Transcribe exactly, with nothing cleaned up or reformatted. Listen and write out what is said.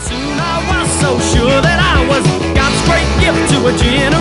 Soon I was so sure that I was God's great gift to a generation.